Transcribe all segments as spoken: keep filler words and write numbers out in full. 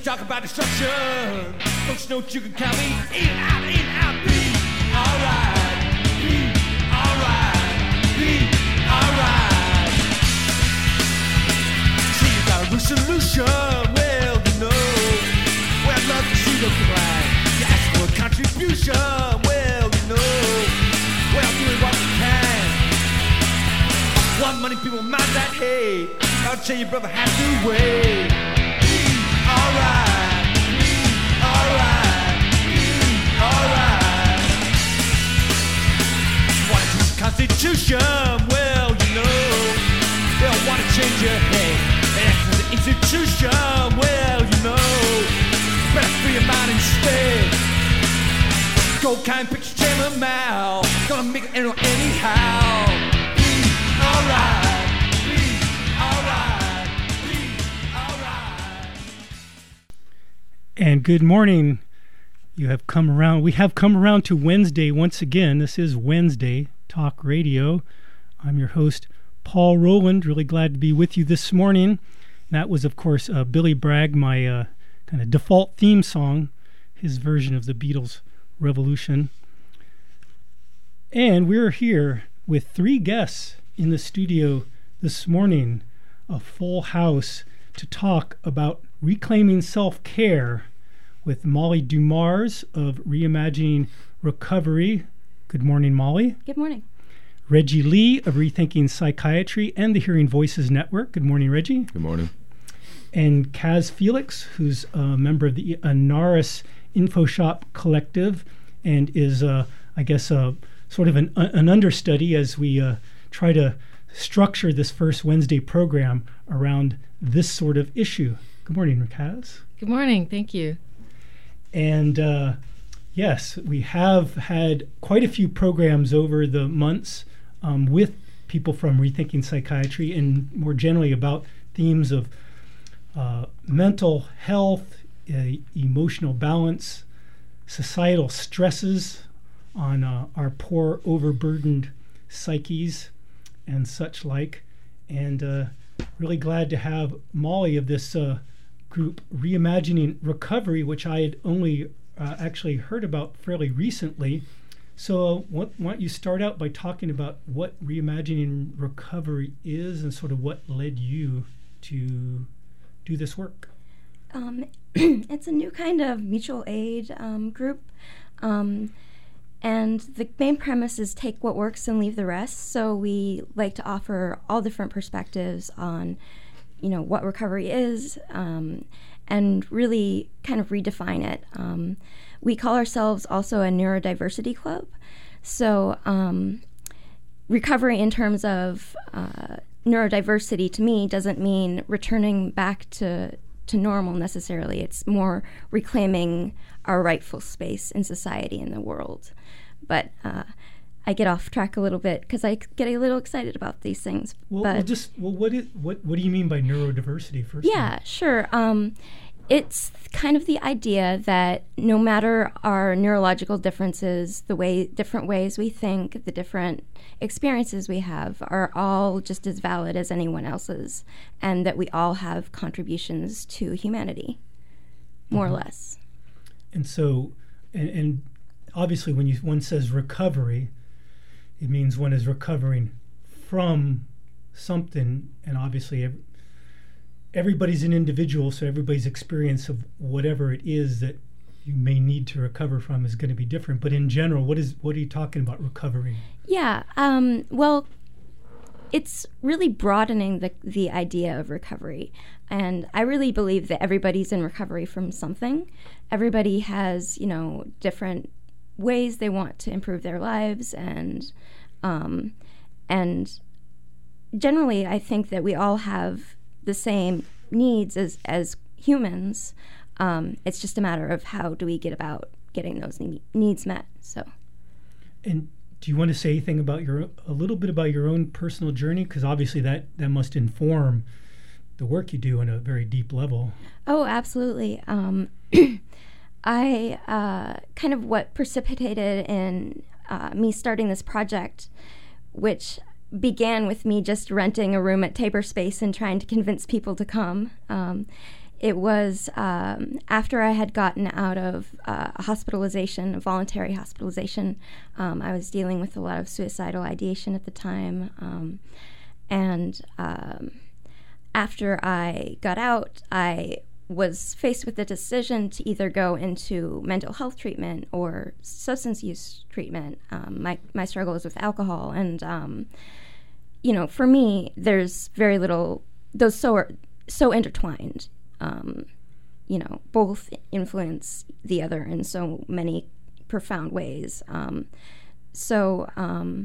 talk about destruction. Don't you know you can count me in, out, in, out, be alright, be alright, be alright. See, you got a resolution, well, you know, well, I'd love to see the flag. You ask for a contribution, well, you know, well, doing what we can. One money people mind that hate. I'll tell you, brother, have to wait. Be alright, be alright, be alright. Want to choose the Constitution? Well, you know, they'll want to change your head. After the institution, well, you know, better free your mind instead. Gold kind picture Chairman Mao, gonna make it anyhow. Be alright. And good morning. You have come around. We have come around to Wednesday once again. This is Wednesday Talk Radio. I'm your host, Paul Rowland. Really glad to be with you this morning. That was, of course, uh, Billy Bragg, my uh, kind of default theme song, his version of the Beatles' Revolution. And we're here with three guests in the studio this morning, a full house, to talk about reclaiming self-care with Molly Dumars of Reimagining Recovery. Good morning, Molly. Good morning. Reggie Lee of Rethinking Psychiatry and the Hearing Voices Network. Good morning, Reggie. Good morning. And Kaz Felix, who's a member of the Anaris InfoShop Collective and is, uh, I guess, uh, sort of an, an understudy as we uh, try to structure this first Wednesday program around this sort of issue. Good morning, Kaz. Good morning. Thank you. And uh, yes, we have had quite a few programs over the months um, with people from Rethinking Psychiatry and more generally about themes of uh, mental health, uh, emotional balance, societal stresses on uh, our poor, overburdened psyches and such like. And uh, really glad to have Molly of this uh, group, Reimagining Recovery, which I had only uh, actually heard about fairly recently. So uh, what, why don't you start out by talking about what Reimagining Recovery is and sort of what led you to do this work? Um, it's a new kind of mutual aid um, group. Um, and the main premise is take what works and leave the rest. So we like to offer all different perspectives on, you know, what recovery is, um, and really kind of redefine it. Um, we call ourselves also a neurodiversity club. So um, recovery in terms of uh, neurodiversity to me doesn't mean returning back to, to normal necessarily. It's more reclaiming our rightful space in society and the world. But uh, I get off track a little bit because I get a little excited about these things. Well, but well just well, what is what what do you mean by neurodiversity first? Yeah, time? sure. Um, it's kind of the idea that no matter our neurological differences, the way different ways we think, the different experiences we have are all just as valid as anyone else's, and that we all have contributions to humanity, more mm-hmm. or less. And so, and, and obviously, when you one says recovery, it means one is recovering from something, and obviously every, everybody's an individual, so everybody's experience of whatever it is that you may need to recover from is going to be different. But in general, what is what are you talking about recovery? Yeah, um, well, it's really broadening the the idea of recovery. And I really believe that everybody's in recovery from something. Everybody has, you know, different ways they want to improve their lives, and um, and generally I think that we all have the same needs as, as humans. Um, it's just a matter of how do we get about getting those ne- needs met. So, and do you want to say anything about your a little bit about your own personal journey? Because obviously that, that must inform the work you do on a very deep level. Oh, absolutely. Um, I uh, kind of what precipitated in uh, me starting this project, which began with me just renting a room at Tabor Space and trying to convince people to come, um, it was um, after I had gotten out of uh, a hospitalization, a voluntary hospitalization. Um, I was dealing with a lot of suicidal ideation at the time. Um, and um, after I got out, I was faced with the decision to either go into mental health treatment or substance use treatment. Um, my, my struggle is with alcohol. And, um, you know, for me, there's very little, those so are so intertwined. Um, you know, both influence the other in so many profound ways. Um, so, um,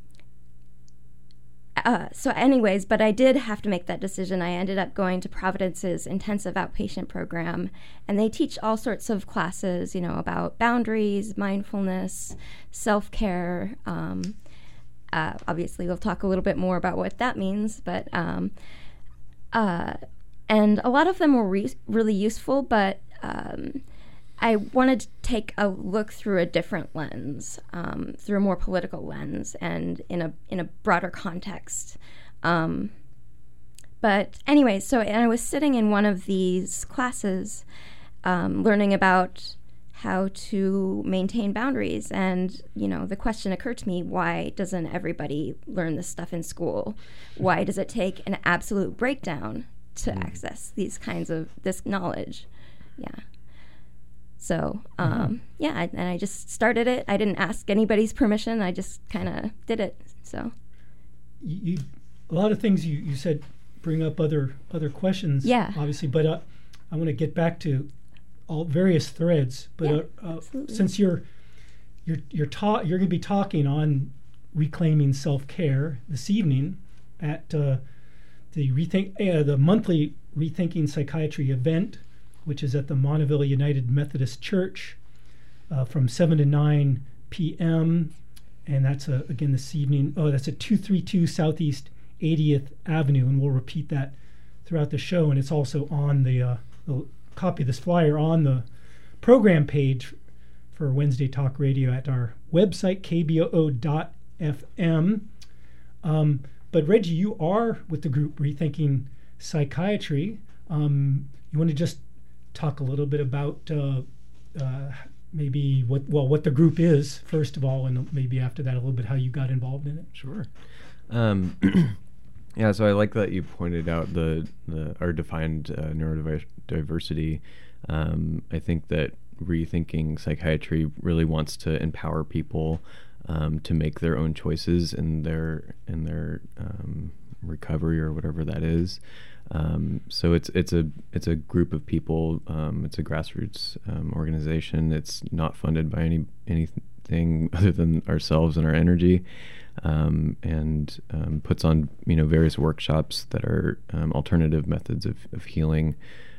uh, so anyways, but I did have to make that decision. I ended up going to Providence's intensive outpatient program, and they teach all sorts of classes, you know, about boundaries, mindfulness, self-care. Um, uh, obviously, we'll talk a little bit more about what that means, but, um, uh, and a lot of them were re- really useful, but um, I wanted to take a look through a different lens, um, through a more political lens, and in a in a broader context. Um, but anyway, so and I was sitting in one of these classes, um, learning about how to maintain boundaries, and you know, the question occurred to me: why doesn't everybody learn this stuff in school? Why does it take an absolute breakdown to mm. access these kinds of this knowledge? Yeah. So, um, mm-hmm. yeah, I, and I just started it. I didn't ask anybody's permission. I just kind of did it. So, you, a lot of things you, you said bring up other other questions. Yeah. Obviously, but uh, I want to get back to all various threads. But yeah, uh, uh, since you're you're you're ta- you're going to be talking on reclaiming self-care this evening at uh, the rethink uh, the monthly Rethinking Psychiatry event, which is at the Monteville United Methodist Church uh, from seven to nine p.m. And that's, uh, again, this evening. Oh, that's at two thirty-two Southeast eightieth Avenue, and we'll repeat that throughout the show. And it's also on the, uh, the copy of this flyer on the program page for Wednesday Talk Radio at our website, k b o o dot f m. Um, but Reggie, you are with the group Rethinking Psychiatry. Um, you want to just talk a little bit about uh, uh, maybe what well what the group is first of all, and maybe after that a little bit how you got involved in it. Sure. Um, yeah, so I like that you pointed out the, the our defined uh, neurodiversity. Um, I think that Rethinking Psychiatry really wants to empower people um, to make their own choices in their in their um, recovery or whatever that is. Um, so it's it's a it's a group of people. Um, it's a grassroots um, organization. It's not funded by any anything other than ourselves and our energy, um, and um, puts on you know various workshops that are um, alternative methods of, of healing.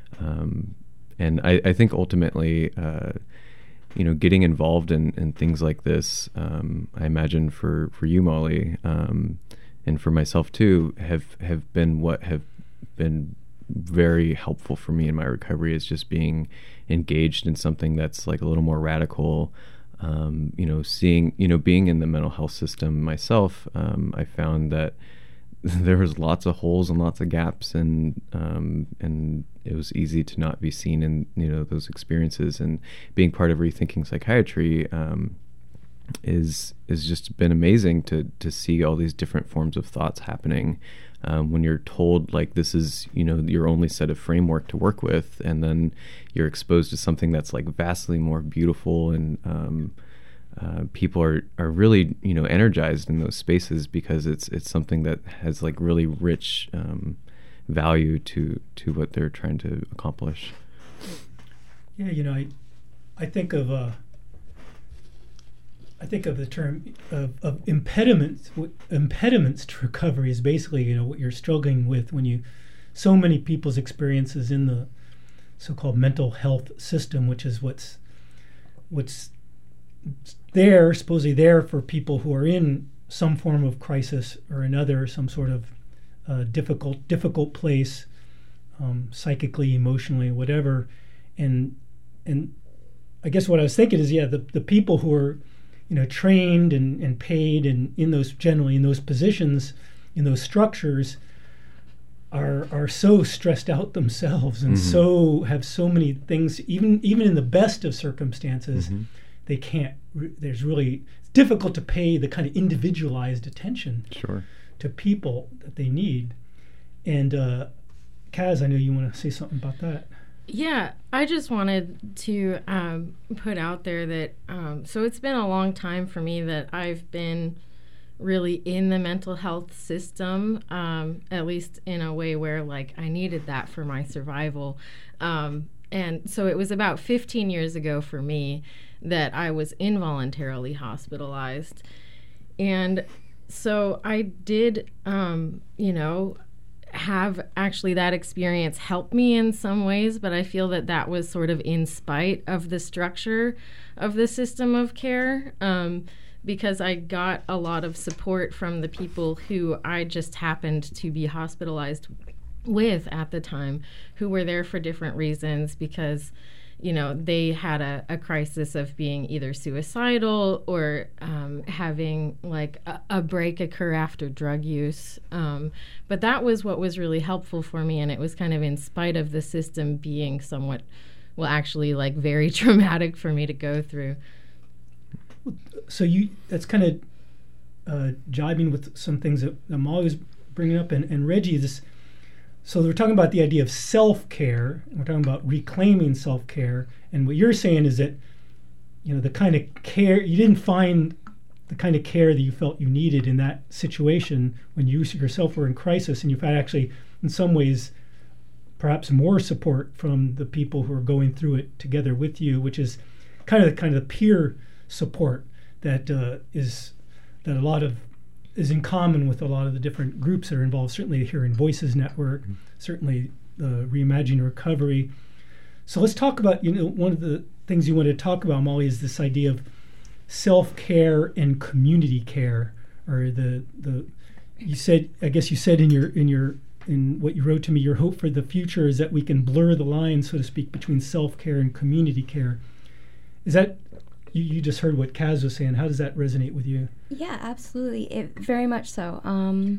Um, and I, I think ultimately, uh, you know, getting involved in, in things like this, um, I imagine for for you, Molly, um, and for myself too, have have been what have been very helpful for me in my recovery, is just being engaged in something that's like a little more radical. Um, you know, seeing, you know, being in the mental health system myself, um, I found that there was lots of holes and lots of gaps, and um, and it was easy to not be seen in, you know, those experiences. And being part of Rethinking Psychiatry um, is is just been amazing to to see all these different forms of thoughts happening. Um, when you're told like this is, you know, your only set of framework to work with, and then you're exposed to something that's like vastly more beautiful, and um, uh, people are, are really, you know, energized in those spaces because it's it's something that has like really rich um, value to to what they're trying to accomplish. Yeah, you know, I I think of uh, I think of the term of, of impediments. Impediments to recovery is basically, you know, what you're struggling with when you, so many people's experiences in the so-called mental health system, which is what's what's there, supposedly there for people who are in some form of crisis or another, some sort of uh, difficult difficult place, um, psychically, emotionally, whatever. And and I guess what I was thinking is, yeah, the the people who are, you know, trained and, and paid and in those generally in those positions, in those structures, are are so stressed out themselves and Mm-hmm. so have so many things, even even in the best of circumstances, Mm-hmm. they can't. Re- there's really it's difficult to pay the kind of individualized attention Sure. to people that they need. And uh, Kaz, I know you want to say something about that. Yeah, I just wanted to um, put out there that, um, so it's been a long time for me that I've been really in the mental health system, um, at least in a way where, like, I needed that for my survival. Um, and so it was about fifteen years ago for me that I was involuntarily hospitalized. And so I did, um, you know, have actually that experience help me in some ways, but I feel that that was sort of in spite of the structure of the system of care, um, because I got a lot of support from the people who I just happened to be hospitalized with at the time, who were there for different reasons, because you know, they had a, a crisis of being either suicidal or um, having like a, a break occur after drug use. Um, but that was what was really helpful for me. And it was kind of in spite of the system being somewhat, well, actually like very traumatic for me to go through. So you that's kind of uh, jibing with some things that I'm always bringing up. And, and Reggie, this So we're talking about the idea of self-care. We're talking about reclaiming self-care. And what you're saying is that, you know, the kind of care, you didn't find the kind of care that you felt you needed in that situation when you yourself were in crisis, and you've had actually, in some ways, perhaps more support from the people who are going through it together with you, which is kind of the kind of the peer support that uh, is that a lot of is in common with a lot of the different groups that are involved, certainly the Hearing Voices Network, mm-hmm. certainly the Reimagine Recovery. So let's talk about, you know, one of the things you wanted to talk about, Molly, is this idea of self-care and community care, or the, the you said, I guess you said in your, in your, in what you wrote to me, your hope for the future is that we can blur the line, so to speak, between self-care and community care. Is that, You, you just heard what Kaz was saying. How does that resonate with you? Yeah, absolutely. It, very much so. Um,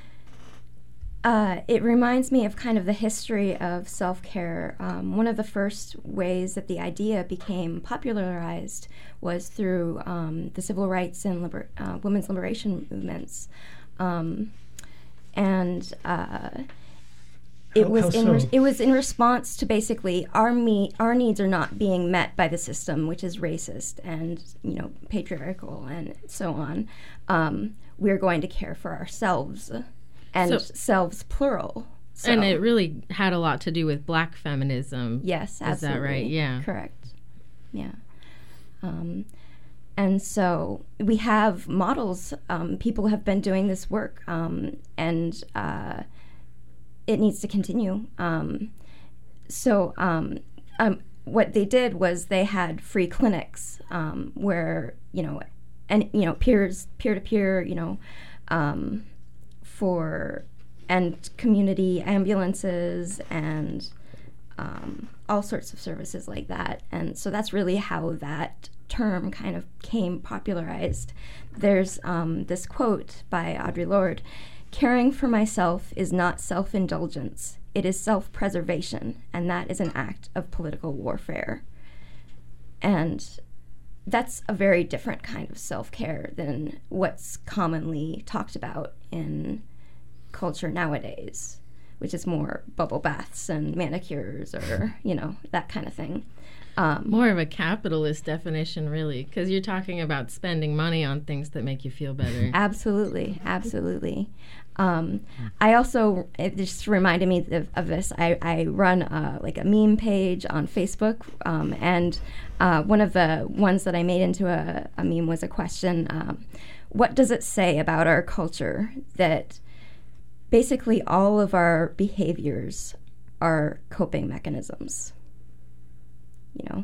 uh, it reminds me of kind of the history of self-care. Um, one of the first ways that the idea became popularized was through um, the civil rights and liber- uh, women's liberation movements. Um, and uh, It how, was how in so? re- it was in response to basically our me our needs are not being met by the system, which is racist and, you know, patriarchal and so on. Um, we're going to care for ourselves, and So- selves plural. So, And it really had a lot to do with black feminism. yes, Is absolutely. that right? Yeah. Correct. Yeah. Um, and so we have models. Um, people have been doing this work, um, and uh, it needs to continue. Um, so um, um, what they did was they had free clinics um, where, you know, and, you know, peers, peer-to-peer, you know, um, for, and community ambulances and um, all sorts of services like that. And so that's really how that term kind of came popularized. There's um, this quote by Audre Lorde: "Caring for myself is not self-indulgence, it is self-preservation, and that is an act of political warfare." And that's a very different kind of self-care than what's commonly talked about in culture nowadays, which is more bubble baths and manicures or, you know, that kind of thing. Um, More of a capitalist definition, really, because you're talking about spending money on things that make you feel better. Absolutely, absolutely. Um, I also, it just reminded me of, of this. I, I run uh, like a meme page on Facebook, um, and uh, one of the ones that I made into a, a meme was a question: um, what does it say about our culture that basically all of our behaviors are coping mechanisms? You know.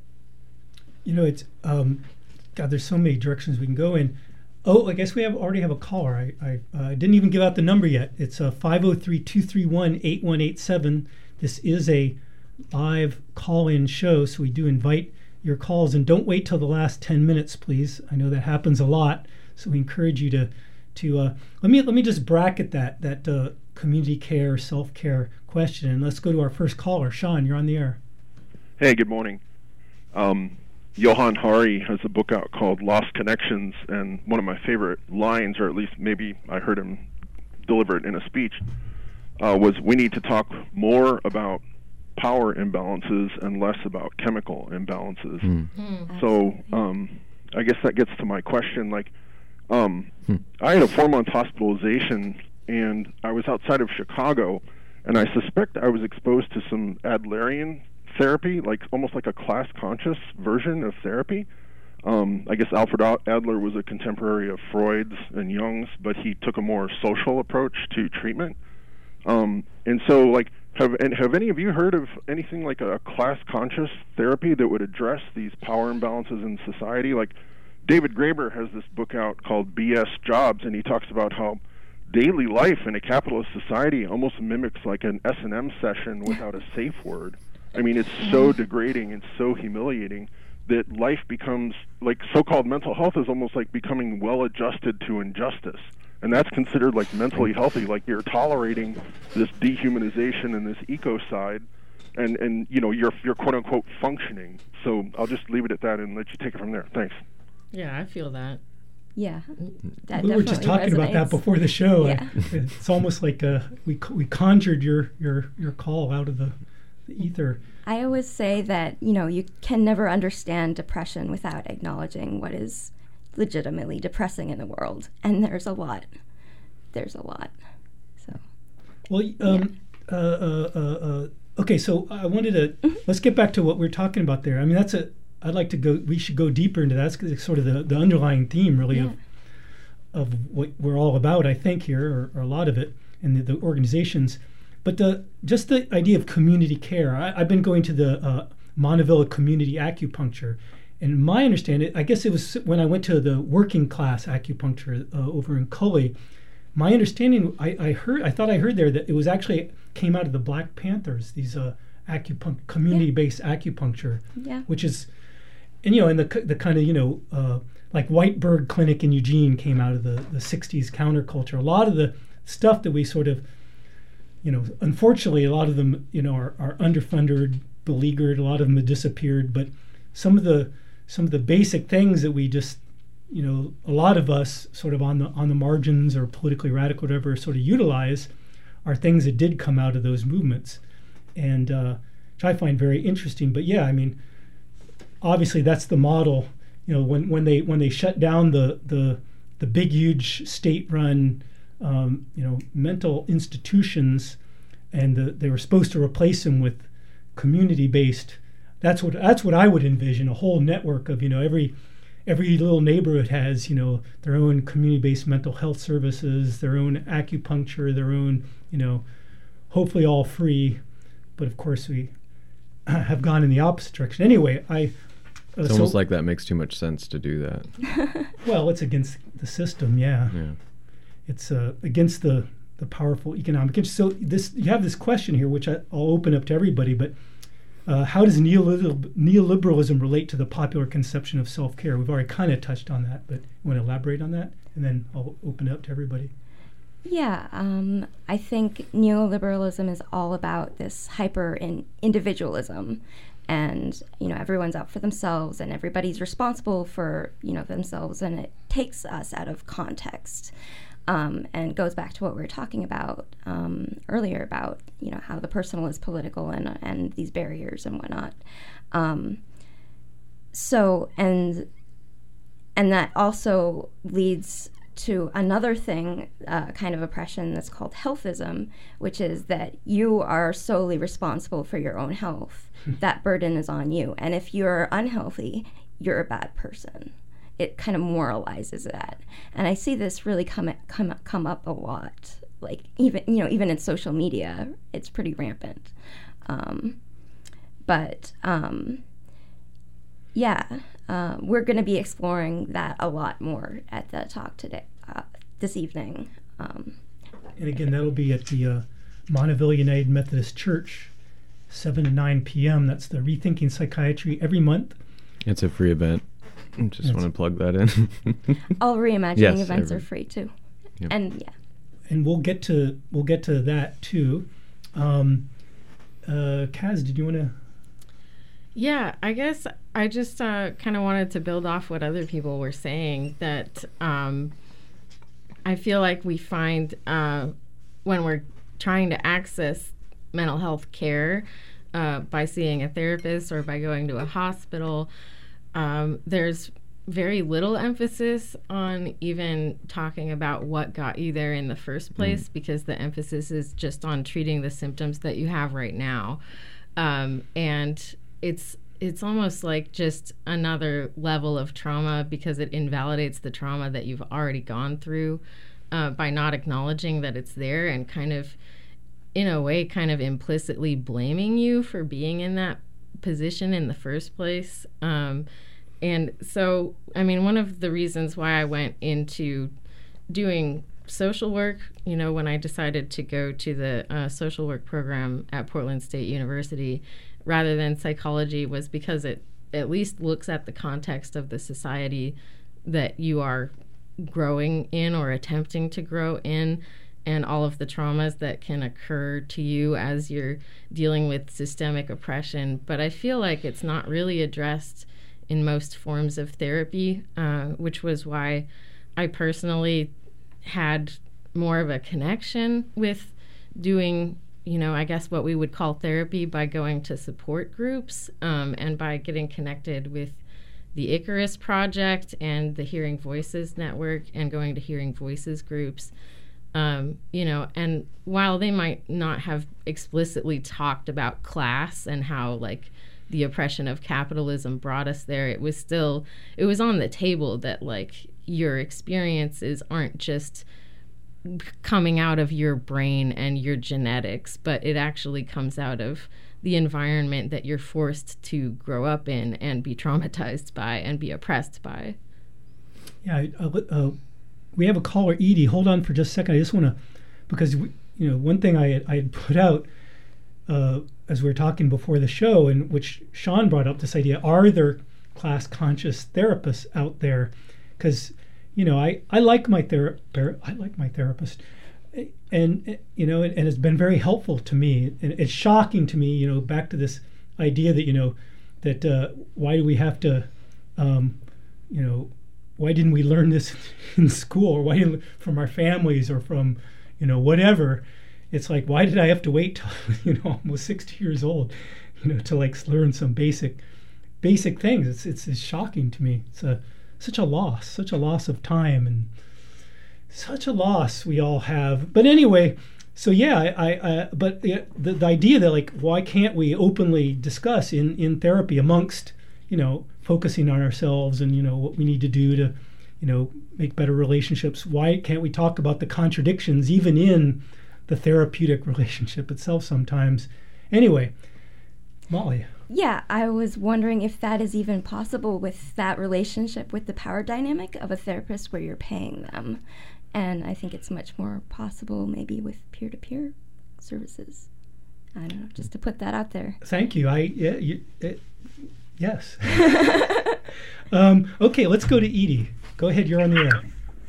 You know, it's um, God. There's so many directions we can go in. Oh, I guess we have already have a caller. I I uh, didn't even give out the number yet. It's uh, five oh three, two three one, eight one eight seven. This is a live call-in show, so we do invite your calls. And don't wait till the last ten minutes, please. I know that happens a lot, so we encourage you to to uh, let me let me just bracket that that uh, community care, self-care question. And let's go to our first caller. Sean, you're on the air. Hey, good morning. Um, Johan Hari has a book out called Lost Connections, and one of my favorite lines, or at least maybe I heard him deliver it in a speech, uh, was we need to talk more about power imbalances and less about chemical imbalances. Mm. Mm. So um, I guess that gets to my question. Like, um, hmm. I had a four-month hospitalization, and I was outside of Chicago, and I suspect I was exposed to some Adlerian therapy, like almost like a class-conscious version of therapy. Um, I guess Alfred Adler was a contemporary of Freud's and Jung's, but he took a more social approach to treatment. Um, and so, like, have and have any of you heard of anything like a class-conscious therapy that would address these power imbalances in society? Like, David Graeber has this book out called B S Jobs, and he talks about how daily life in a capitalist society almost mimics like an S and M session without a safe word. I mean, it's so degrading and so humiliating that life becomes, like, so-called mental health is almost like becoming well-adjusted to injustice. And that's considered, like, mentally healthy. Like, you're tolerating this dehumanization and this ecocide, and, and you know, you're, you're quote-unquote functioning. So I'll just leave it at that and let you take it from there. Thanks. Yeah, I feel that. Yeah, that We were just talking resonates. about that before the show. Yeah. It's almost like uh, we we conjured your, your, your call out of the, the ether. I always say that, you know, you can never understand depression without acknowledging what is legitimately depressing in the world. And there's a lot. There's a lot. So. Well, um, yeah. uh, uh, uh, uh, okay, so I wanted to, mm-hmm. let's get back to what we're talking about there. I mean, that's a, I'd like to go, we should go deeper into that. That's sort of the, the underlying theme, really, yeah. of of what we're all about, I think, here, or, or a lot of it, in the, the organizations. But the, just the idea of community care. I, I've been going to the uh, Montevilla Community Acupuncture, and my understanding, I guess it was when I went to the working class acupuncture uh, over in Cully. My understanding, I, I heard, I thought I heard there that it was actually came out of the Black Panthers, these uh, acupunct community-based yeah. acupuncture, yeah. which is, and you know, and the the kind of you know, uh, like White Bird Clinic in Eugene came out of the the sixties counterculture. A lot of the stuff that we sort of, you know, unfortunately, a lot of them, you know, are, are underfunded, beleaguered. A lot of them have disappeared. But some of the some of the basic things that we just, you know, a lot of us sort of on the on the margins or politically radical, whatever, sort of utilize, are things that did come out of those movements, and uh, which I find very interesting. But yeah, I mean, obviously that's the model. You know, when when they when they shut down the the the big huge state-run Um, you know, mental institutions, and the, they were supposed to replace them with community-based. That's what that's what I would envision, a whole network of, you know, every every little neighborhood has, you know, their own community-based mental health services, their own acupuncture, their own, you know, hopefully all free. But of course, we have gone in the opposite direction. Anyway, I. Uh, it's so, almost like that makes too much sense to do that. Well, it's against the system, yeah. Yeah. It's uh, against the, the powerful economic interest. So this you have this question here, which I, I'll open up to everybody. But uh, how does neoliberal, neoliberalism relate to the popular conception of self-care? We've already kind of touched on that, but you want to elaborate on that, and then I'll open it up to everybody. Yeah, um, I think neoliberalism is all about this hyper in individualism, and you know everyone's out for themselves, and everybody's responsible for you know themselves, and it takes us out of context. Um, and goes back to what we were talking about um, earlier about you know how the personal is political and and these barriers and whatnot. Um, so and and that also leads to another thing, uh, kind of oppression that's called healthism, which is that you are solely responsible for your own health. That burden is on you, and if you're unhealthy, you're a bad person. It kind of moralizes that, and I see this really come come come up a lot. Like even you know even in social media, it's pretty rampant. Um, but um, yeah, uh, we're going to be exploring that a lot more at the talk today, uh, this evening. Um, and again, that'll be at the uh, Monteville United Methodist Church, seven to nine p.m. That's the Rethinking Psychiatry every month. It's a free event. Just want to plug that in. All reimagining yes, events every, are free too, yep. and yeah. and we'll get to we'll get to that too. Um, uh, Kaz, did you want to? Yeah, I guess I just uh, kind of wanted to build off what other people were saying, that um, I feel like we find uh, when we're trying to access mental health care uh, by seeing a therapist or by going to a hospital, um, there's very little emphasis on even talking about what got you there in the first place, mm. because the emphasis is just on treating the symptoms that you have right now. Um, and it's it's almost like just another level of trauma, because it invalidates the trauma that you've already gone through uh, by not acknowledging that it's there, and kind of, in a way, kind of implicitly blaming you for being in that position in the first place. Um, and so, I mean, one of the reasons why I went into doing social work, you know, when I decided to go to the uh, social work program at Portland State University rather than psychology, was because it at least looks at the context of the society that you are growing in or attempting to grow in, and all of the traumas that can occur to you as you're dealing with systemic oppression. But I feel like it's not really addressed in most forms of therapy, uh, which was why I personally had more of a connection with doing, you know, I guess what we would call therapy, by going to support groups um, and by getting connected with the Icarus Project and the Hearing Voices Network, and going to Hearing Voices groups. Um, you know, and while they might not have explicitly talked about class and how, like, the oppression of capitalism brought us there, it was still, it was on the table that, like, your experiences aren't just coming out of your brain and your genetics, but it actually comes out of the environment that you're forced to grow up in and be traumatized by and be oppressed by. Yeah, uh, uh, we have a caller, Edie. Hold on for just a second. I just want to, because we, you know, one thing I had, I had put out uh, as we were talking before the show, and which Sean brought up, this idea: are there class conscious therapists out there? Because, you know, I, I like my ther- I like my therapist, and you know, and, and it's been very helpful to me. And it's shocking to me, you know, back to this idea that, you know, that uh, why do we have to, um, you know, why didn't we learn this in school, or why didn't, from our families, or from, you know, whatever? It's like, why did I have to wait till, you know, almost sixty years old, you know, to like learn some basic, basic things? It's it's, it's shocking to me. It's a such a loss, such a loss of time, and such a loss we all have. But anyway, so yeah, I, I, I but the, the the idea that, like, why can't we openly discuss in in therapy amongst, you know, focusing on ourselves and, you know, what we need to do to, you know, make better relationships? Why can't we talk about the contradictions even in the therapeutic relationship itself sometimes? Anyway, Molly. Yeah, I was wondering if that is even possible with that relationship with the power dynamic of a therapist where you're paying them. And I think it's much more possible maybe with peer-to-peer services. I don't know, just to put that out there. Thank you. I yeah, you, it, yes. um, okay, let's go to Edie. Go ahead, you're on the air.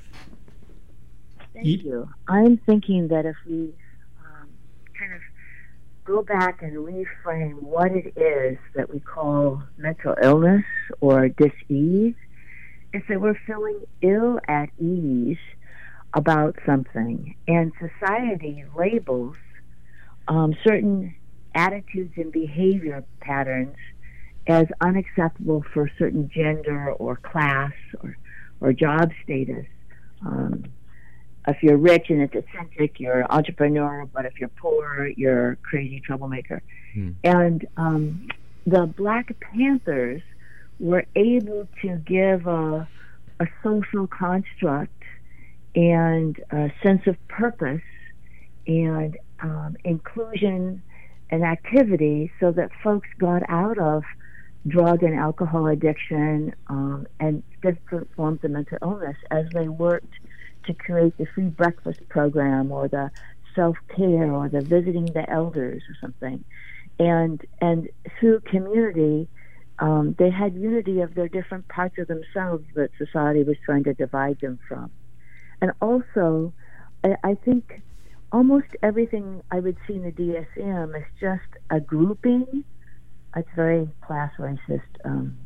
Thank Edie. you. I'm thinking that if we um, kind of go back and reframe what it is that we call mental illness or dis-ease, is that we're feeling ill at ease about something. And society labels um, certain attitudes and behavior patterns as unacceptable for certain gender or class or, or job status. Um, If you're rich and it's eccentric, you're an entrepreneur, but if you're poor, you're a crazy troublemaker. Hmm. And um, the Black Panthers were able to give a, a social construct and a sense of purpose and um, inclusion and activity so that folks got out of drug and alcohol addiction um, and different forms of mental illness as they worked to create the free breakfast program or the self-care or the visiting the elders or something. And and through community, um, they had unity of their different parts of themselves that society was trying to divide them from. And also, I, I think almost everything I would see in the D S M is just a grouping. It's very class racist, um,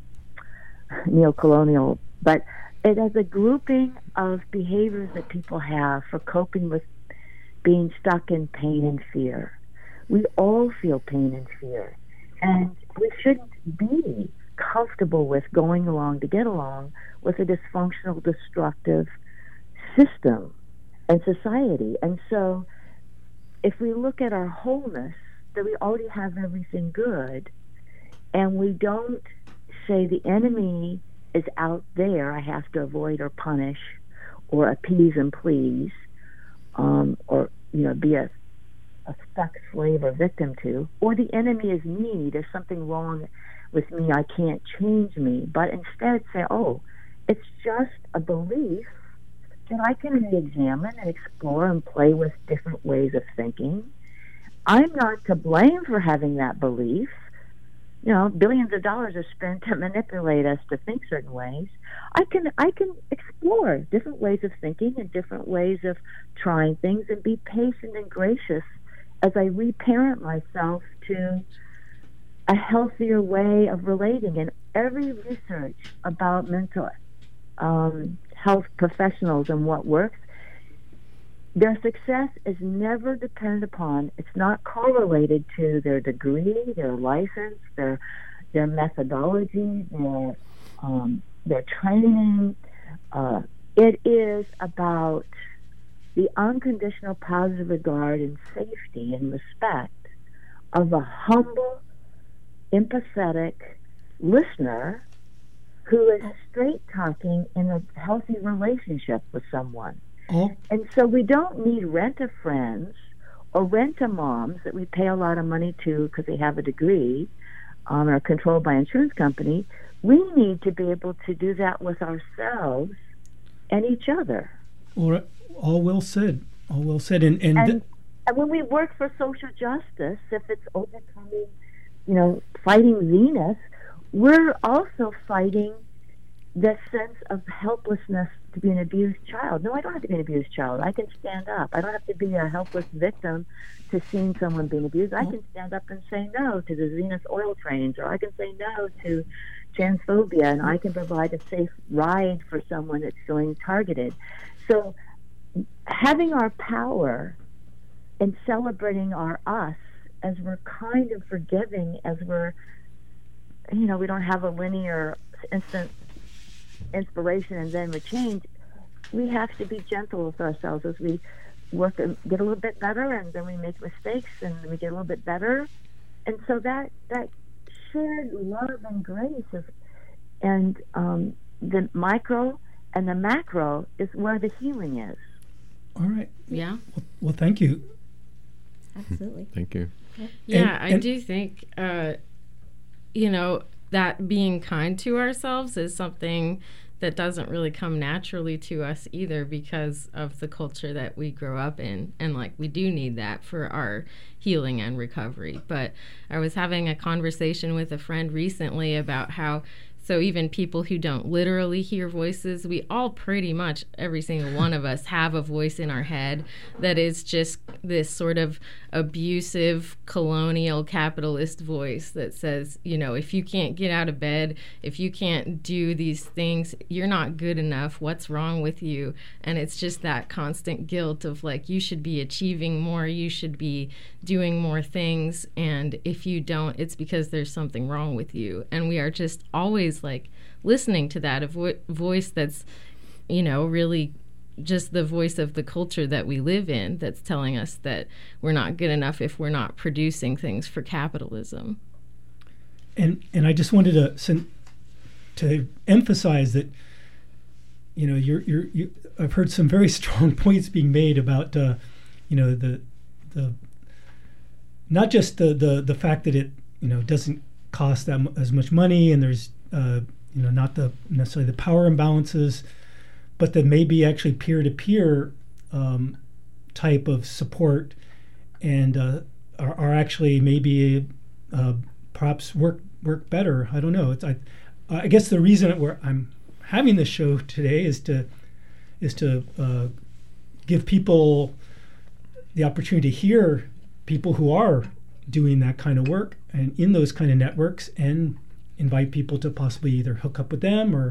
neo-colonial, but it has a grouping of behaviors that people have for coping with being stuck in pain and fear. We all feel pain and fear, and we shouldn't be comfortable with going along to get along with a dysfunctional, destructive system and society. And so if we look at our wholeness, that we already have everything good, and we don't say the enemy is out there, I have to avoid or punish or appease and please, um, or you know, be a, a stuck slave or victim to, or the enemy is me, there's something wrong with me, I can't change me, but instead say, oh, it's just a belief that I can re-examine and explore and play with different ways of thinking. I'm not to blame for having that belief. You know, billions of dollars are spent to manipulate us to think certain ways. I can I can explore different ways of thinking and different ways of trying things and be patient and gracious as I reparent myself to a healthier way of relating. And every research about mental um, health professionals and what works, their success is never dependent upon, it's not correlated to their degree, their license, their their methodology, their um, their training. Uh, it is about the unconditional positive regard and safety and respect of a humble, empathetic listener who is straight talking in a healthy relationship with someone. Oh. And so we don't need rent-a-friends or rent-a-moms that we pay a lot of money to because they have a degree um, or are controlled by an insurance company. We need to be able to do that with ourselves and each other. All, all well said. All well said. And and, And, th- and when we work for social justice, if it's overcoming, you know, fighting Venus, we're also fighting the sense of helplessness to be an abused child. No, I don't have to be an abused child. I can stand up. I don't have to be a helpless victim to seeing someone being abused. I can stand up and say no to the Zenith oil trains, or I can say no to transphobia, and I can provide a safe ride for someone that's feeling targeted. So having our power and celebrating our us as we're kind and forgiving, as we're, you know, we don't have a linear instant inspiration and then we change. We have to be gentle with ourselves as we work and get a little bit better, and then we make mistakes and we get a little bit better. And so that that shared love and grace is, and um, the micro and the macro is where the healing is. all right. Yeah. Well, well, thank you. Absolutely. Thank you. Yeah, And- I and- do think, uh, you know, that being kind to ourselves is something that doesn't really come naturally to us either, because of the culture that we grow up in. And like, we do need that for our healing and recovery. But I was having a conversation with a friend recently about how, so even people who don't literally hear voices, we all pretty much, every single one of us, have a voice in our head that is just this sort of abusive, colonial, capitalist voice that says, you know, if you can't get out of bed, if you can't do these things, you're not good enough. What's wrong with you? And it's just that constant guilt of like, you should be achieving more, you should be doing more things. And if you don't, it's because there's something wrong with you. And we are just always like listening to that a vo- voice that's, you know, really just the voice of the culture that we live in, that's telling us that we're not good enough if we're not producing things for capitalism. And and I just wanted to to emphasize that, you know, you're you're you, I've heard some very strong points being made about uh, you know, the the not just the, the the fact that it, you know, doesn't cost that m- as much money, and there's uh, you know, not the necessarily the power imbalances, but that maybe actually peer-to-peer um, type of support and uh, are, are actually maybe uh, perhaps work work better. I don't know. It's I, I guess the reason that we're, I'm having this show today is to is to uh, give people the opportunity to hear people who are doing that kind of work and in those kind of networks, and invite people to possibly either hook up with them or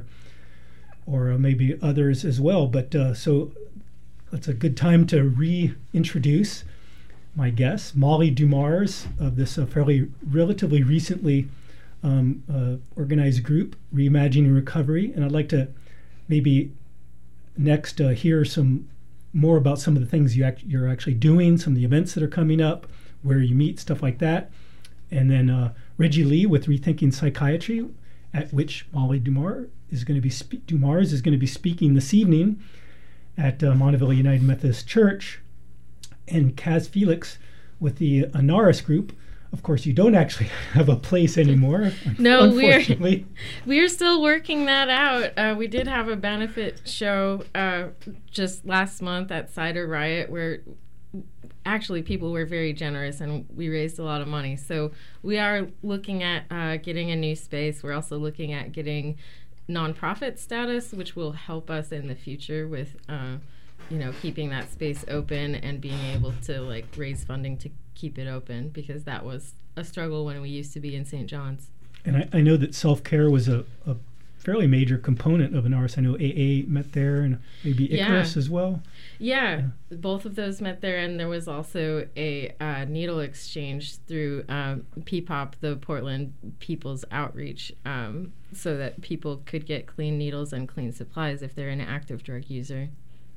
or uh, maybe others as well. But uh, so it's a good time to reintroduce my guest, Molly Dumars, of this uh, fairly relatively recently um, uh, organized group, Reimagining Recovery. And I'd like to maybe next uh, hear some more about some of the things you act- you're actually doing, some of the events that are coming up, where you meet, stuff like that. And then uh, Reggie Lee with Rethinking Psychiatry, at which Molly Dumars is going to be spe- Dumars is going to be speaking this evening at uh, Monteville United Methodist Church, and Kaz Felix with the Anaris group. Of course, you don't actually have a place anymore. No, we're unfortunately. we're still working that out. Uh, we did have a benefit show uh, just last month at Cider Riot, where actually people were very generous and we raised a lot of money. So we are looking at uh, getting a new space. We're also looking at getting nonprofit status, which will help us in the future with, uh, you know, keeping that space open and being able to like raise funding to keep it open, because that was a struggle when we used to be in Saint John's. And I, I know that self-care was a, a fairly major component of Anaris. I know A A met there, and maybe Icarus yeah. as well. Yeah, yeah, both of those met there, and there was also a uh, needle exchange through um, P P O P, the Portland People's Outreach, um, so that people could get clean needles and clean supplies if they're an active drug user.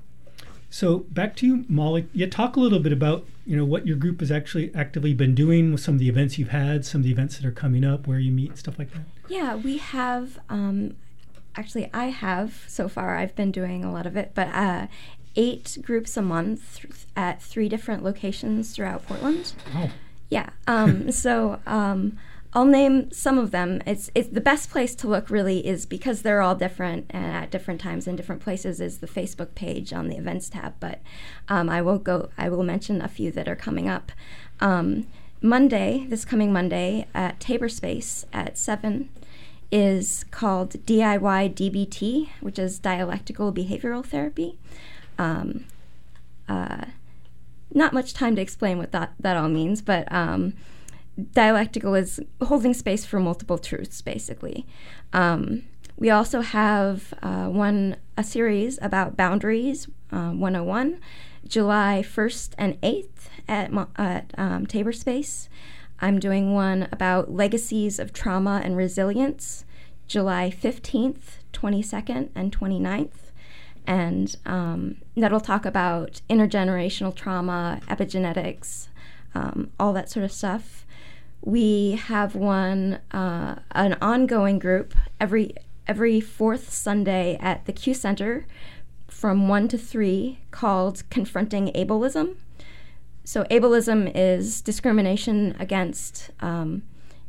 So back to you, Molly. Yeah, talk a little bit about, you know, what your group has actually actively been doing with some of the events you've had, some of the events that are coming up, where you meet, stuff like that. Yeah, we have, um, actually I have, so far I've been doing a lot of it, but uh, eight groups a month th- at three different locations throughout Portland. Oh. Yeah, um, so um, I'll name some of them. It's it's the best place to look really is, because they're all different and at different times in different places, is the Facebook page on the events tab. But um, I will go. I will mention a few that are coming up. Um, Monday, this coming Monday at Tabor Space at seven, is called D I Y D B T, which is Dialectical Behavioral Therapy. Um, uh, not much time to explain what that that all means, but. Um, Dialectical is holding space for multiple truths, basically. Um, we also have uh, one a series about boundaries, uh, one oh one, July first and eighth at, at um, Tabor Space. I'm doing one about legacies of trauma and resilience, July fifteenth, twenty-second, and twenty-ninth. And um, that'll talk about intergenerational trauma, epigenetics, um, all that sort of stuff. We have one, uh, an ongoing group every every fourth Sunday at the Q Center from one to three called Confronting Ableism. So ableism is discrimination against um,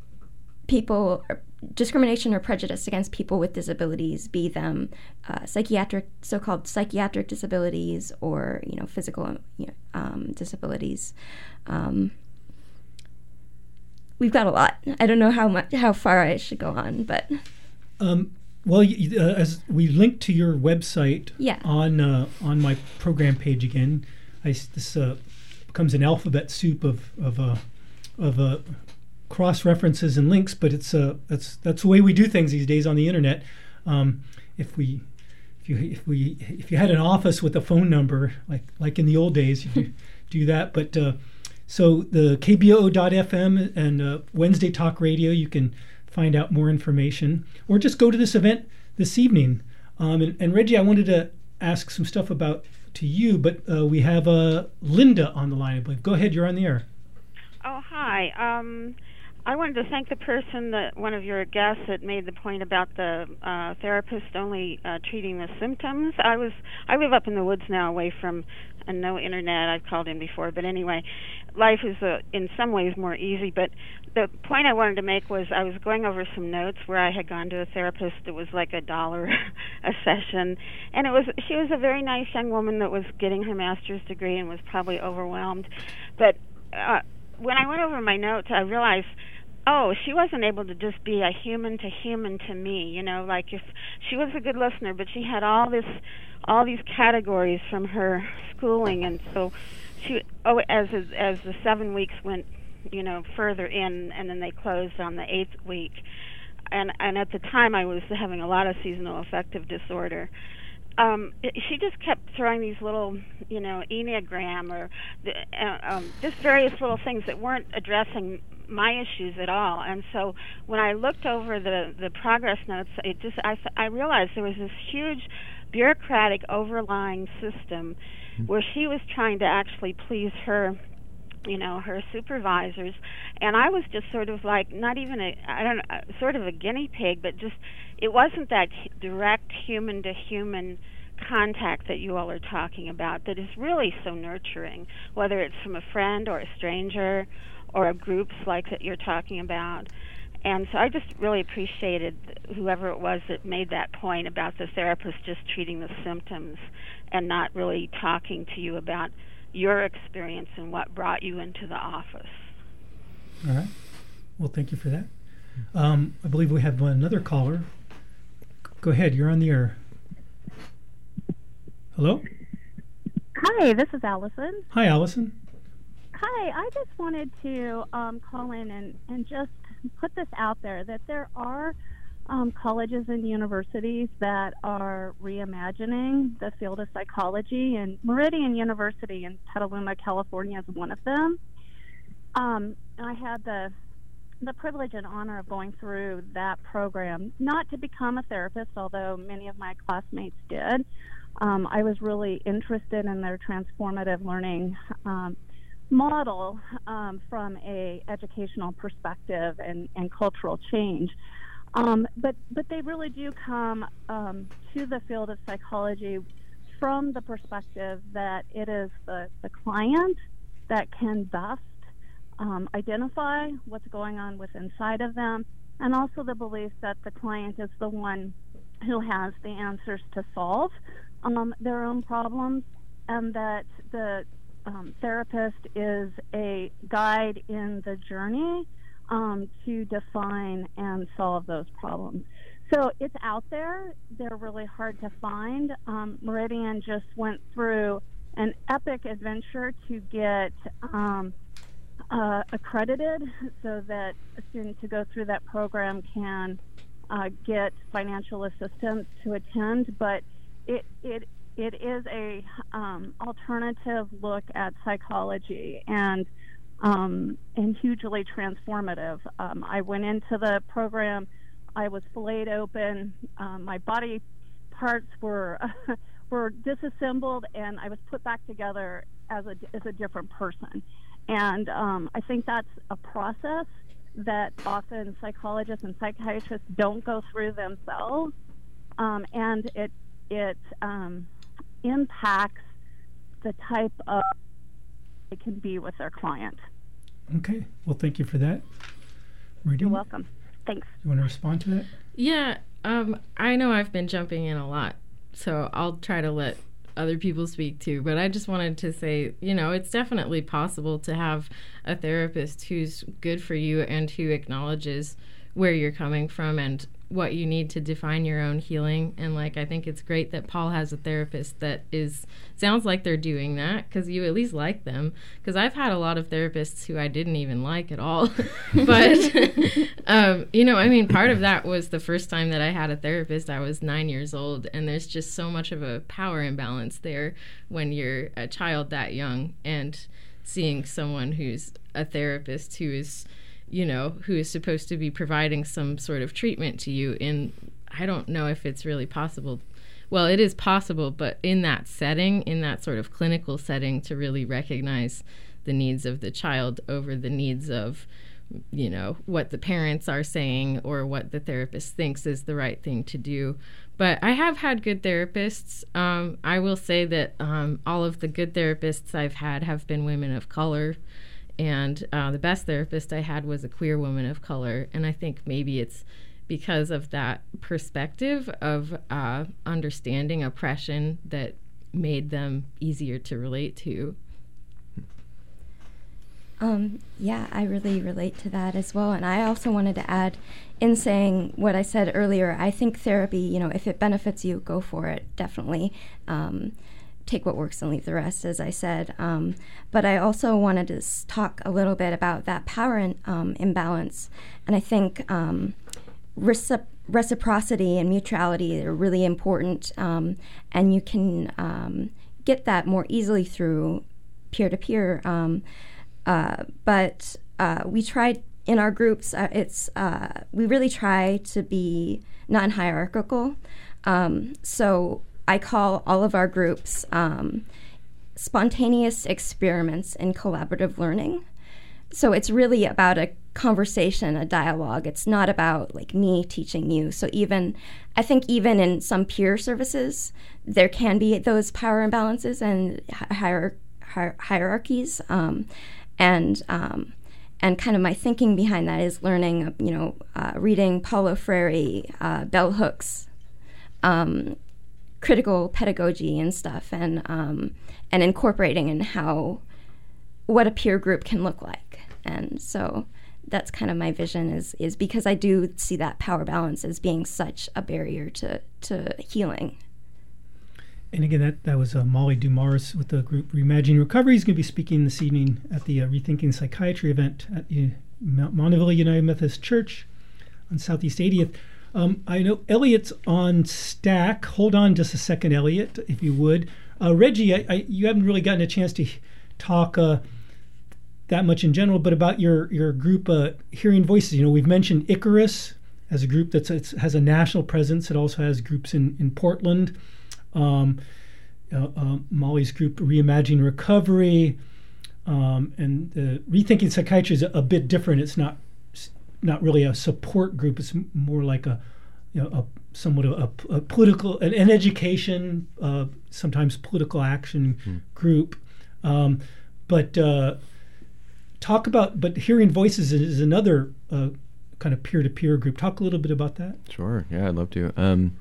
people, discrimination or prejudice against people with disabilities, be them uh, psychiatric, so-called psychiatric disabilities, or you know physical you know, um, disabilities. Um, We've got a lot. I don't know how much, how far I should go on, but. Um, well, you, uh, as we link to your website yeah. on uh, on my program page again, I, this uh, becomes an alphabet soup of of uh, of uh, cross references and links. But it's uh, that's that's the way we do things these days on the internet. Um, if we if you if we if you had an office with a phone number like like in the old days, you do, do that. But uh, So the K B O O dot F M and uh, Wednesday Talk Radio, you can find out more information, or just go to this event this evening. Um, and, and Reggie, I wanted to ask some stuff about to you, but uh, we have uh, Linda on the line, I believe. Go ahead, you're on the air. Oh, hi. Um, I wanted to thank the person, that one of your guests, that made the point about the uh, therapist only uh, treating the symptoms. I was I live up in the woods now, away from and no internet. I've called in before, but anyway, life is uh, in some ways more easy. But the point I wanted to make was I was going over some notes where I had gone to a therapist. It was like a dollar a session, and it was she was a very nice young woman that was getting her master's degree and was probably overwhelmed. But uh, when I went over my notes, I realized, oh, she wasn't able to just be a human to human to me, you know, like if she was a good listener, but she had all this all these categories from her schooling, and so she, oh, as as the seven weeks went, you know, further in, and then they closed on the eighth week, and and at the time I was having a lot of seasonal affective disorder. Um, it, she just kept throwing these little, you know, Enneagram or the, uh, um, just various little things that weren't addressing my issues at all. And so when I looked over the, the progress notes, it just I, I realized there was this huge bureaucratic overlying system where she was trying to actually please her, you know, her supervisors, and I was just sort of like not even a, I don't know, sort of a guinea pig, but just it wasn't that direct human to human contact that you all are talking about that is really so nurturing, whether it's from a friend or a stranger or groups like that you're talking about. And so I just really appreciated whoever it was that made that point about the therapist just treating the symptoms and not really talking to you about your experience and what brought you into the office. All right. Well, thank you for that. Um, I believe we have another caller. Go ahead. You're on the air. Hello? Hi, this is Allison. Hi, Allison. Hi, I just wanted to um, call in and, and just put this out there that there are um, colleges and universities that are reimagining the field of psychology, and Meridian University in Petaluma, California is one of them. Um, I had the the privilege and honor of going through that program, not to become a therapist, although many of my classmates did. Um, I was really interested in their transformative learning um, model um, from a educational perspective and, and cultural change. Um, but, but they really do come um, to the field of psychology from the perspective that it is the, the client that can best um, identify what's going on with inside of them, and also the belief that the client is the one who has the answers to solve um, their own problems, and that the um, therapist is a guide in the journey um, to define and solve those problems. So it's out there. They're really hard to find. Um, Meridian just went through an epic adventure to get um, uh, accredited so that students who go through that program can uh, get financial assistance to attend. But it it it is a um, alternative look at psychology, and um, and hugely transformative. Um, I went into the program. I was filleted open. Um, my body parts were were disassembled, and I was put back together as a as a different person. And um, I think that's a process that often psychologists and psychiatrists don't go through themselves, um, and it it um, impacts the type of they can be with their client. Okay. Well, thank you for that. Meridian? You're welcome. Thanks. You want to respond to that? Yeah, um, I know I've been jumping in a lot, so I'll try to let other people speak too. But I just wanted to say, you know, it's definitely possible to have a therapist who's good for you and who acknowledges where you're coming from and what you need to define your own healing. And like, I think it's great that Paul has a therapist that is, sounds like they're doing that, because you at least like them. Because I've had a lot of therapists who I didn't even like at all. But, um, you know, I mean, part of that was the first time that I had a therapist, I was nine years old. And there's just so much of a power imbalance there when you're a child that young, and seeing someone who's a therapist who is, you know, who is supposed to be providing some sort of treatment to you. In, I don't know if it's really possible. Well, it is possible, but in that setting, in that sort of clinical setting, to really recognize the needs of the child over the needs of, you know, what the parents are saying or what the therapist thinks is the right thing to do. But I have had good therapists. Um, I will say that um, all of the good therapists I've had have been women of color. And uh, the best therapist I had was a queer woman of color. And I think maybe it's because of that perspective of uh, understanding oppression that made them easier to relate to. Um, yeah, I really relate to that as well. And I also wanted to add, in saying what I said earlier, I think therapy, you know, if it benefits you, go for it, definitely. Um, take what works and leave the rest, as I said. Um, but I also wanted to s- talk a little bit about that power in, um, imbalance. And I think um, recip- reciprocity and mutuality are really important. Um, and you can um, get that more easily through peer-to-peer. Um, Uh, but uh, we tried in our groups, uh, it's uh, we really try to be non-hierarchical. Um, so I call all of our groups um, spontaneous experiments in collaborative learning. So it's really about a conversation, a dialogue. It's not about like me teaching you. So even, I think even in some peer services, there can be those power imbalances and hier- hier- hierarchies. Um, And um, and kind of my thinking behind that is learning, you know, uh, reading Paulo Freire, uh, bell hooks, um, critical pedagogy and stuff, and um, and incorporating in how what a peer group can look like. And so that's kind of my vision is is because I do see that power balance as being such a barrier to to healing. And again, that, that was uh, Molly Dumaris with the group Reimagining Recovery. He's going to be speaking this evening at the uh, Rethinking Psychiatry event at uh, Mount Monteville United Methodist Church on Southeast eightieth. Um, I know Elliot's on stack. Hold on just a second, Elliot, if you would. Uh, Reggie, I, I, you haven't really gotten a chance to talk uh, that much in general, but about your, your group, uh, Hearing Voices. You know, we've mentioned Icarus as a group that has a national presence. It also has groups in, in Portland. Um, uh, uh, Molly's group, Reimagining Recovery, um, and uh, Rethinking Psychiatry is a, a bit different. It's not not really a support group. It's more like a, you know, a somewhat of a, a political, an, an education, uh, sometimes political action mm-hmm. group. Um, but uh, talk about, but Hearing Voices is another uh, kind of peer-to-peer group. Talk a little bit about that. Sure. Yeah, I'd love to. Um,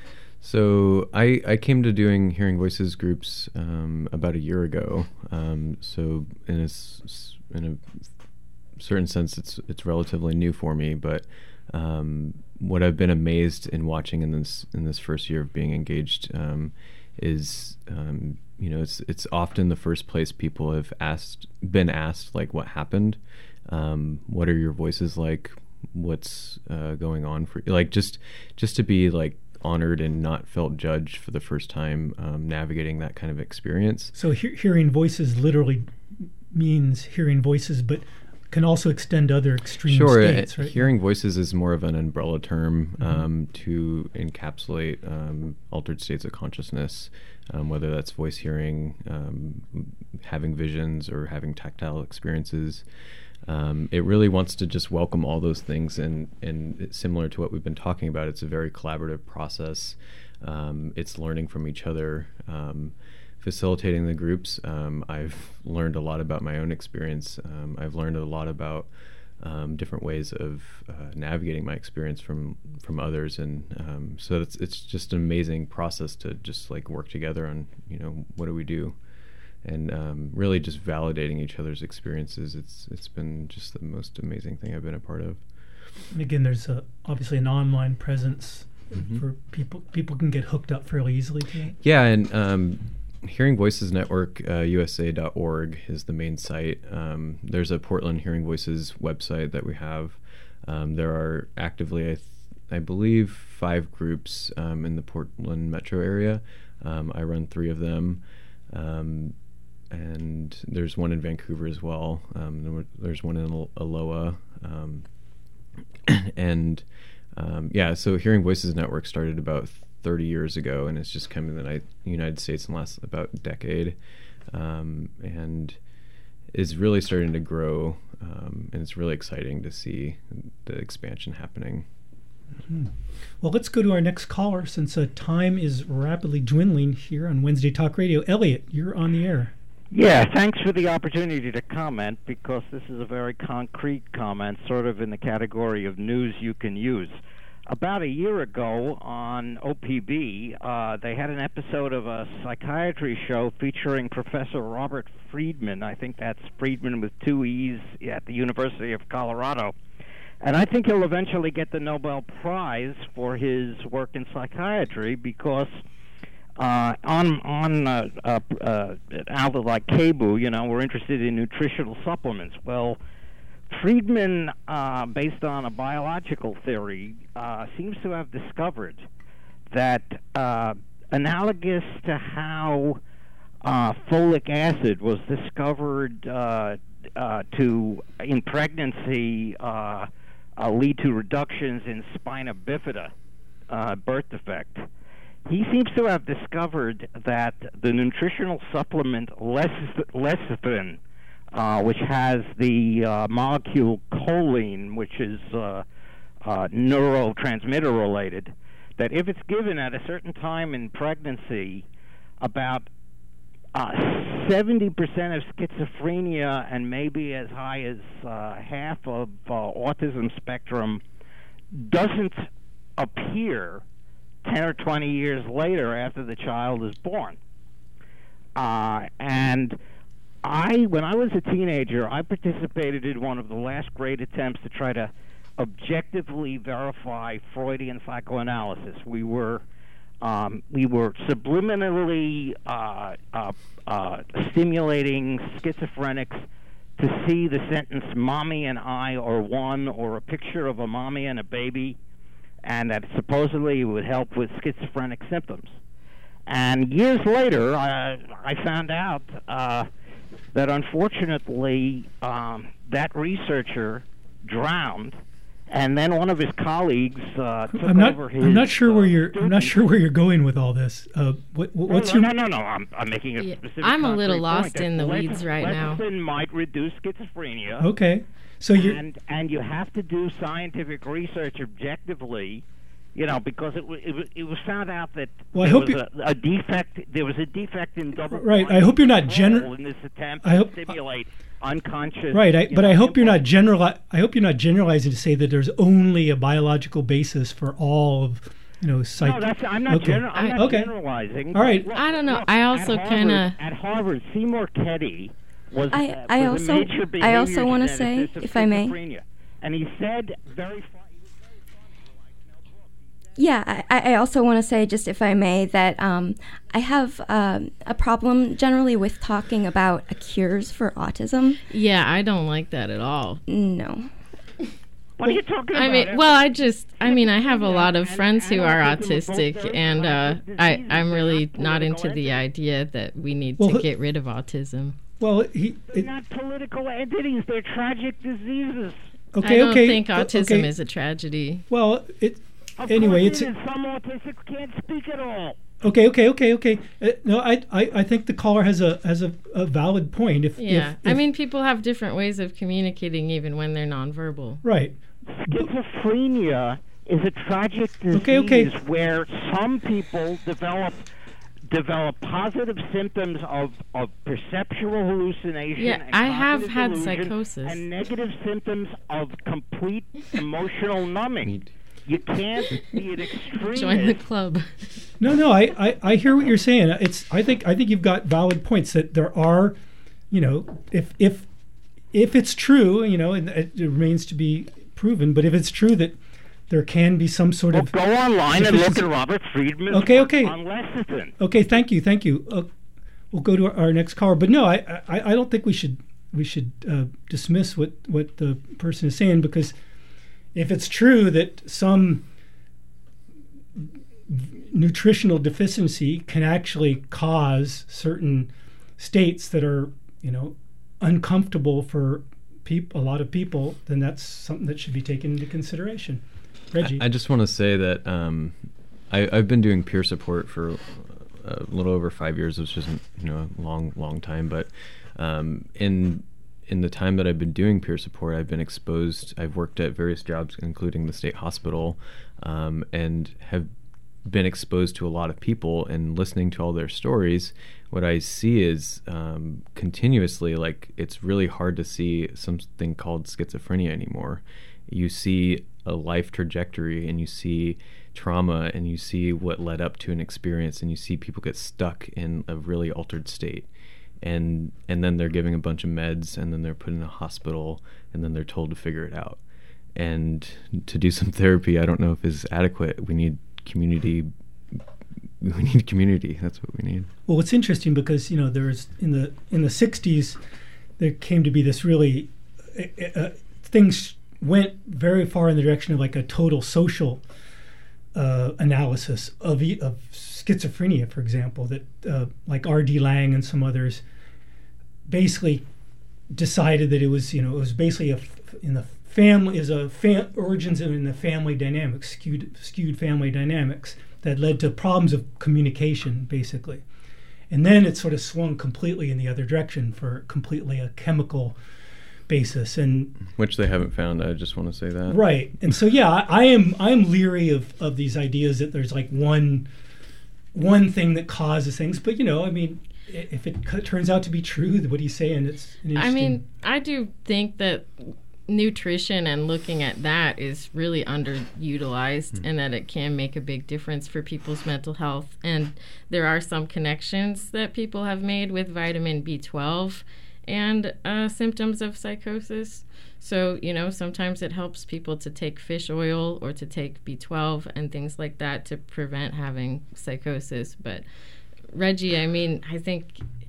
So I, I came to doing Hearing Voices groups um, about a year ago. Um, so in a, in a certain sense, it's it's relatively new for me. But um, what I've been amazed in watching in this in this first year of being engaged um, is um, you know it's it's often the first place people have asked been asked like what happened, um, what are your voices like, what's uh, going on for you, like just just to be like honored and not felt judged for the first time um, navigating that kind of experience. So he- hearing voices literally means hearing voices, but can also extend other extreme sure, states, right? Hearing voices is more of an umbrella term um, mm-hmm. to encapsulate um, altered states of consciousness, um, whether that's voice hearing, um, having visions, or having tactile experiences. Um, it really wants to just welcome all those things, and, and it's similar to what we've been talking about. It's a very collaborative process. Um, it's learning from each other. Um, facilitating the groups, um, I've learned a lot about my own experience. Um, I've learned a lot about um, different ways of uh, navigating my experience from from others, and um, so it's it's just an amazing process to just like work together on, you know, what do we do. And um, really just validating each other's experiences. It's it's been just the most amazing thing I've been a part of. And again, there's a, obviously an online presence mm-hmm. for people. People can get hooked up fairly easily to it. Yeah, and um, Hearing Voices Network, uh, U S A dot org is the main site. Um, there's a Portland Hearing Voices website that we have. Um, there are actively, I, th- I believe, five groups um, in the Portland metro area. Um, I run three of them. Um, And there's one in Vancouver as well. Um, there's one in Aloha. Um, and um, yeah, so Hearing Voices Network started about thirty years ago, and it's just come to the United States in the last about decade, um, and is really starting to grow. Um, and it's really exciting to see the expansion happening. Mm-hmm. Well, let's go to our next caller, since uh, time is rapidly dwindling here on Wednesday Talk Radio. Elliot, you're on the air. Yeah, thanks for the opportunity to comment, because this is a very concrete comment, sort of in the category of news you can use. about a year ago on O P B, uh, they had an episode of a psychiatry show featuring Professor Robert Friedman. I think that's Friedman with two E's at the University of Colorado. And I think he'll eventually get the Nobel Prize for his work in psychiatry because uh, on on uh, uh, uh, an outlet like K B U, you know, we're interested in nutritional supplements. Well, Friedman, uh, based on a biological theory, uh, seems to have discovered that uh, analogous to how uh, folic acid was discovered uh, uh, to, in pregnancy, uh, uh, lead to reductions in spina bifida, uh, birth defect. He seems to have discovered that the nutritional supplement lecithin, Uh, which has the uh, molecule choline, which is uh, uh, neurotransmitter related, that if it's given at a certain time in pregnancy, about uh, seventy percent of schizophrenia and maybe as high as uh, half of uh, autism spectrum doesn't appear ten or twenty years later after the child is born. Uh, and I, when I was a teenager, I participated in one of the last great attempts to try to objectively verify Freudian psychoanalysis. We were, um, we were subliminally uh, uh, uh, stimulating schizophrenics to see the sentence "mommy and I are one," or a picture of a mommy and a baby, and that supposedly it would help with schizophrenic symptoms. And years later, I, I found out uh, that unfortunately um, that researcher drowned, and then one of his colleagues uh, took I'm not, over his. I'm not sure uh, where you're. I'm not sure where you're going with all this. Uh, what, what's no, your? No, no, no. I'm, I'm making a Yeah, specific. I'm a little concrete lost point in the that weeds right now. Lecithin might reduce schizophrenia. Okay, so you. And and you have to do scientific research objectively. You know, because it, w- it, w- it was found out that Well, I there hope was a, a defect. There was a defect in double. Right, I hope you're not gener- control in this attempt I hope- to simulate unconscious. Right, I, you but know, I hope you're not impulse. general. I hope you're not generalizing to say that there's only a biological basis for all of, you know, psych. No, that's, I'm not, okay. gener- I'm not okay. generalizing. All right. Look, I don't know. look, I also at kind of. Harvard- At Harvard, Seymour Keddy was, I- uh, I was a also- major I behavior also wanna say, geneticist of if I may. schizophrenia. And he said very. Yeah, I, I also want to say, just if I may, that um, I have um, a problem generally with talking about a cures for autism. Yeah, I don't like that at all. No. What are you talking I about? mean, well, I just, I mean, I have a lot of And- friends who and are autism are both autistic, very and uh, diseases. I, I'm They're really not not into political the entities. idea that we need Well, to who- get rid of autism. Well, he. They're It, not political entities. They're tragic diseases. okay, I don't okay. think autism okay. is a tragedy. Well, it. Of Anyway, course it's- it is. Some autistics can't speak at all. Okay, okay, okay, okay. Uh, no, I, I, I think the caller has a has a, a valid point. If Yeah, if, I if- mean, people have different ways of communicating even when they're nonverbal. right. Schizophrenia is a tragic disease Okay, okay. where some people develop develop positive symptoms of, of perceptual hallucination. Yeah, and I have cognitive had illusion, psychosis. and negative symptoms of complete emotional numbing. You can't be an extremist. Join the club. No, no, I, I, I hear what you're saying. It's I think I think you've got valid points that there are, you know, if if if it's true, you know, and it remains to be proven, but if it's true that there can be some sort Well, of go online and look deficiency- at Robert Friedman's Okay, work okay. on lecithin. Okay, thank you, thank you. Uh, we'll go to our, our next caller, but no, I, I, I don't think we should we should uh, dismiss what, what the person is saying, because if it's true that some nutritional deficiency can actually cause certain states that are, you know, uncomfortable for peop- a lot of people, then that's something that should be taken into consideration. Reggie. I, I just want to say that um, I, I've been doing peer support for a little over five years, which isn't, you know, a long, long time. But um, in in the time that I've been doing peer support, I've been exposed. I've worked at various jobs, including the state hospital, um, and have been exposed to a lot of people. And listening to all their stories, what I see is um, continuously, like, it's really hard to see something called schizophrenia anymore. You see a life trajectory, and you see trauma, and you see what led up to an experience, and you see people get stuck in a really altered state, and and then they're giving a bunch of meds, and then they're put in a hospital, and then they're told to figure it out. And to do some therapy, I don't know if is adequate. We need community. We need community. That's what we need. Well, it's interesting because, you know, there's in the in the sixties, there came to be this really uh, uh, things went very far in the direction of like a total social uh, analysis of e- of schizophrenia, for example. That uh, like R D Laing and some others basically decided that it was, you know, it was basically a f- in the family is a fa- origins in the family dynamics, skewed skewed family dynamics that led to problems of communication, basically. And then it sort of swung completely in the other direction for completely a chemical basis, and which they haven't found. I just want to say that. Right. And so yeah, I, I am I am leery of, of these ideas that there's like one one thing that causes things. But you know, I mean, if it c- turns out to be true, what he's saying, it's an interesting. I mean, I do think that nutrition and looking at that is really underutilized, mm. and that it can make a big difference for people's mental health. And there are some connections that people have made with vitamin B twelve and uh, symptoms of psychosis. So, you know, sometimes it helps people to take fish oil or to take B twelve and things like that to prevent having psychosis. But Reggie, I mean, I think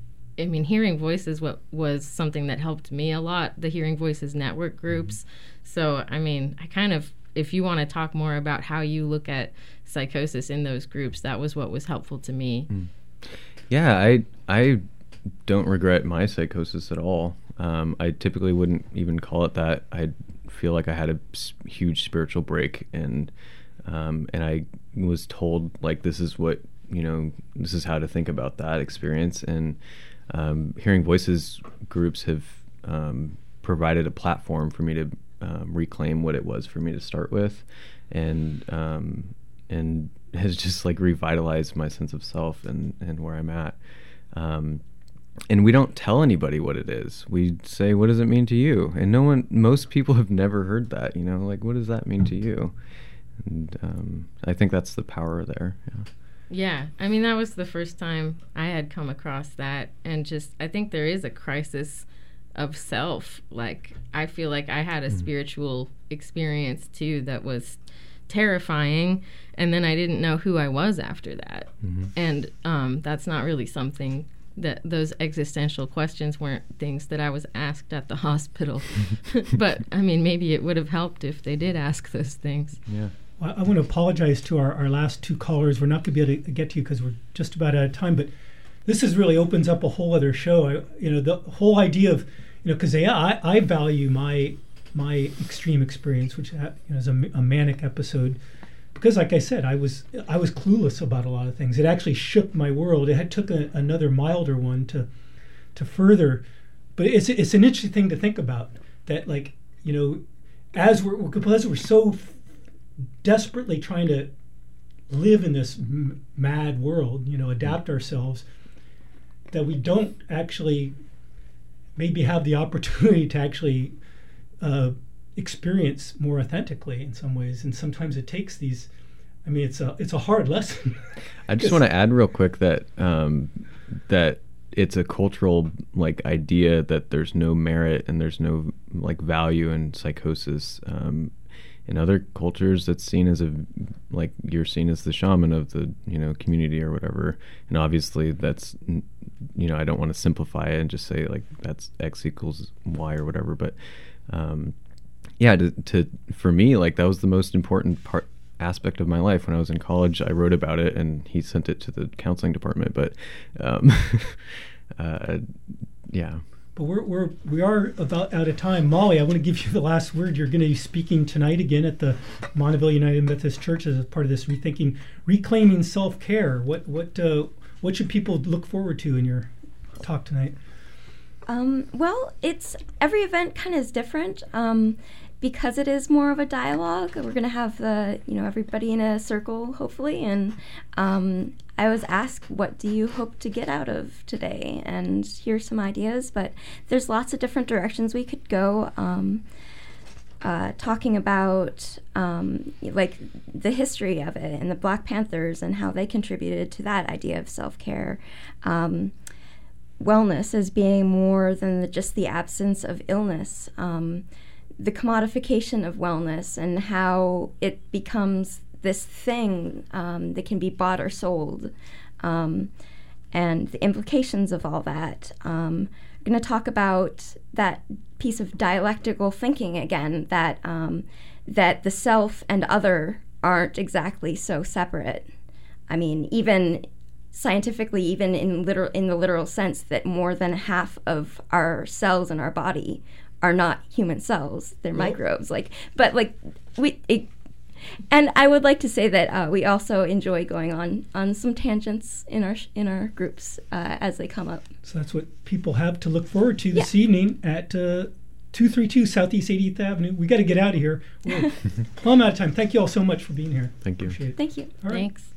I mean, Hearing Voices what was something that helped me a lot, the Hearing Voices network groups. So, I mean, I kind of, if you want to talk more about how you look at psychosis in those groups, that was what was helpful to me. Mm. Yeah, I I don't regret my psychosis at all. Um, I typically wouldn't even call it that. I feel like I had a s- huge spiritual break, and um, and I was told, like, this is what, you know, this is how to think about that experience. And Um, Hearing Voices groups have um, provided a platform for me to um, reclaim what it was for me to start with, and um, and has just like revitalized my sense of self and, and where I'm at. Um, and we don't tell anybody what it is. We say, "What does it mean to you?" And no one, most people have never heard that. You know, like, what does that mean to you? And um, I think that's the power there. Yeah. Yeah, I mean, that was the first time I had come across that, and just, I think there is a crisis of self. Like, I feel like I had a mm-hmm. spiritual experience, too, that was terrifying, and then I didn't know who I was after that. Mm-hmm. And um, that's not really something that, those existential questions weren't things that I was asked at the hospital. But, I mean, maybe it would have helped if they did ask those things. Yeah. Well, I want to apologize to our, our last two callers. We're not going to be able to get to you because we're just about out of time. But this is really opens up a whole other show. I, you know, the whole idea of, you know, because yeah, I, I value my my extreme experience, which you know, is a, a manic episode, because like I said, I was I was clueless about a lot of things. It actually shook my world. It had took a, another milder one to to further. But it's it's an interesting thing to think about, that, like, you know, as we're because we're so desperately trying to live in this m- mad world, you know, adapt ourselves, that we don't actually maybe have the opportunity to actually uh, experience more authentically in some ways. And sometimes it takes these, I mean, it's a it's a hard lesson. I just want to add real quick that um, that it's a cultural like idea that there's no merit and there's no like value in psychosis. Um, In other cultures, that's seen as a, like, you're seen as the shaman of the, you know, community or whatever. And obviously that's, you know, I don't want to simplify it and just say, like, that's X equals Y or whatever. But, um, yeah, to, to for me, like, that was the most important part aspect of my life. When I was in college, I wrote about it, and he sent it to the counseling department. But, um, uh, yeah. But we're we're we are about out of time. Molly, I want to give you the last word. You're going to be speaking tonight again at the Monteville United Methodist Church as a part of this rethinking, reclaiming self-care. What what uh, what should people look forward to in your talk tonight? Um, well, it's every event kind of is different. Um, because it is more of a dialogue, we're going to have the you know everybody in a circle, hopefully, and um, I was asked, what do you hope to get out of today? And here's some ideas, but there's lots of different directions we could go. Um, uh, talking about um, like the history of it and the Black Panthers and how they contributed to that idea of self-care. Um, wellness as being more than the, just the absence of illness. Um, the commodification of wellness and how it becomes this thing um, that can be bought or sold, um, and the implications of all that. Um, we're going to talk about that piece of dialectical thinking again, that um, that the self and other aren't exactly so separate. I mean, even scientifically, even in literal in the literal sense, that more than half of our cells in our body are not human cells; they're Well, microbes. Like, but like we. It, and I would like to say that uh, we also enjoy going on, on some tangents in our sh- in our groups uh, as they come up. So that's what people have to look forward to this Yeah. evening at uh, two thirty-two Southeast eightieth Avenue. We got to get out of here. We're plumb out of time. Thank you all so much for being here. Thank you. Appreciate it. Thank you. All right. Thanks.